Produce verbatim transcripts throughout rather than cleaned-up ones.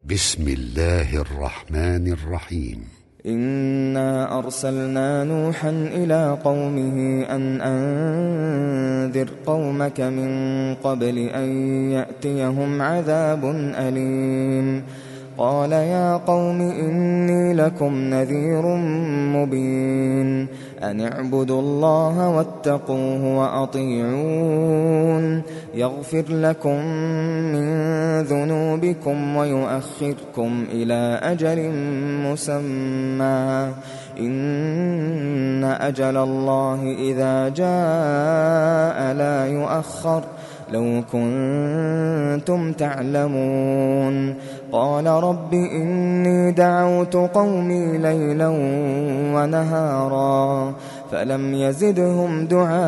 بسم الله الرحمن الرحيم. إنا أرسلنا نوحا إلى قومه أن أنذر قومك من قبل أن يأتيهم عذاب أليم. قال يا قوم إني لكم نذير مبين أن اعبدوا الله واتقوه وأطيعون يغفر لكم من ذنوبكم ويؤخركم إلى أجل مسمى إن أجل الله إذا جاء لا يؤخر لو كنتم تعلمون. قال رب إني دعوت قومي ليلا ونهارا فلم يزدهم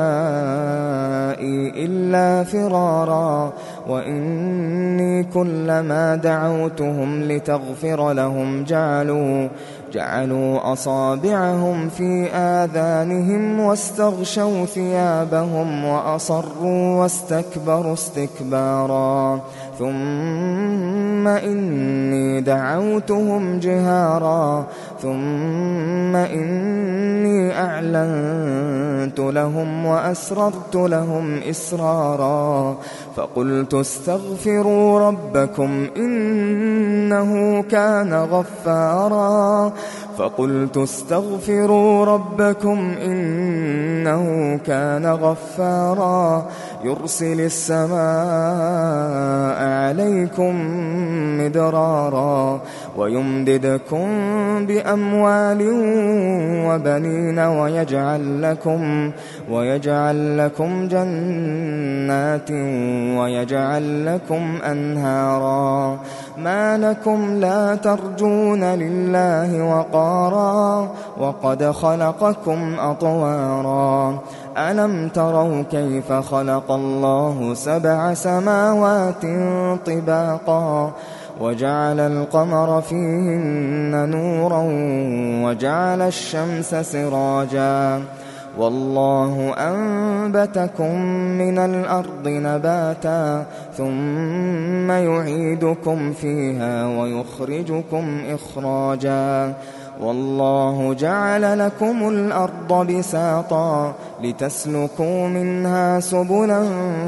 دعائي إلا فرارا وإني كلما دعوتهم لتغفر لهم جعلوا جعلوا أصابعهم في آذانهم واستغشوا ثيابهم وأصروا واستكبروا استكبارا ثم إني دعوتهم جهارا ثم إني أعلنت لهم وأسررت لهم إسرارا فقلت استغفروا ربكم إنه كان غفارا فقلت استغفروا ربكم إنه كان غفارا يرسل السماء عليكم مدرارا ويمددكم بأموال وبنين ويجعل لكم ويجعل لكم جنات ويجعل لكم أنهارا ما لكم لا ترجون لله وقارا وقد خلقكم أطوارا ألم تروا كيف خلق الله سبع سماوات طباقا وجعل القمر فيهن نورا وجعل الشمس سراجا والله أنبتكم من الأرض نباتا ثم يعيدكم فيها ويخرجكم إخراجا والله جعل لكم الأرض بساطا لتسلكوا منها سبلا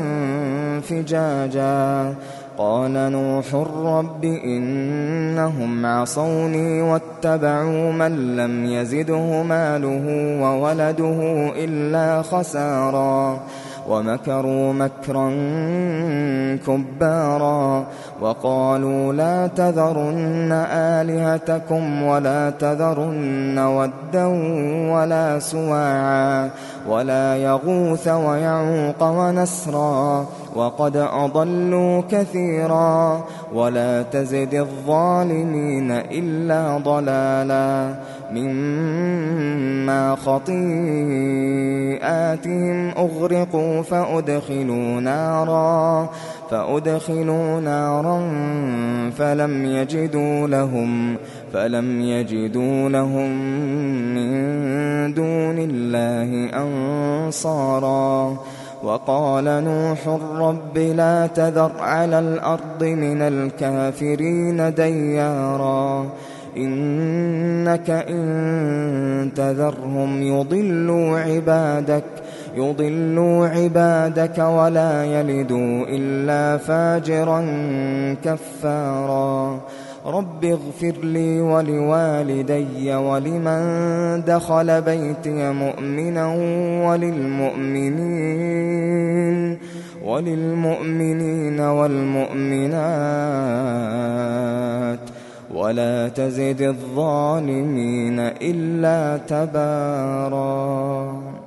فجاجا قال نوح رب إنهم عصوني واتبعوا من لم يزده ماله وولده إلا خسارا ومكروا مكرا كبارا وقالوا لا تذرن آلهتكم ولا تذرن ودا ولا سواعا ولا يغوث ويعوق ونسرا وقد أضلوا كثيرا ولا تزد الظالمين إلا ضلالا مما خطيئاتهم أغرقوا فأدخلوا نارا فأدخلوا نارا فلم يجدوا لهم فلم يجدوا لهم من دون الله أنصارا وقال نوح رب لا تذر على الأرض من الكافرين ديارا إنك إن تذرهم يضلوا عبادك يضلوا عبادك ولا يلدوا إلا فاجرا كفارا رب اغفر لي ولوالدي ولمن دخل بيتي مؤمنا وللمؤمنين وللمؤمنين والمؤمنات ولا تزد الظالمين إلا تبارا.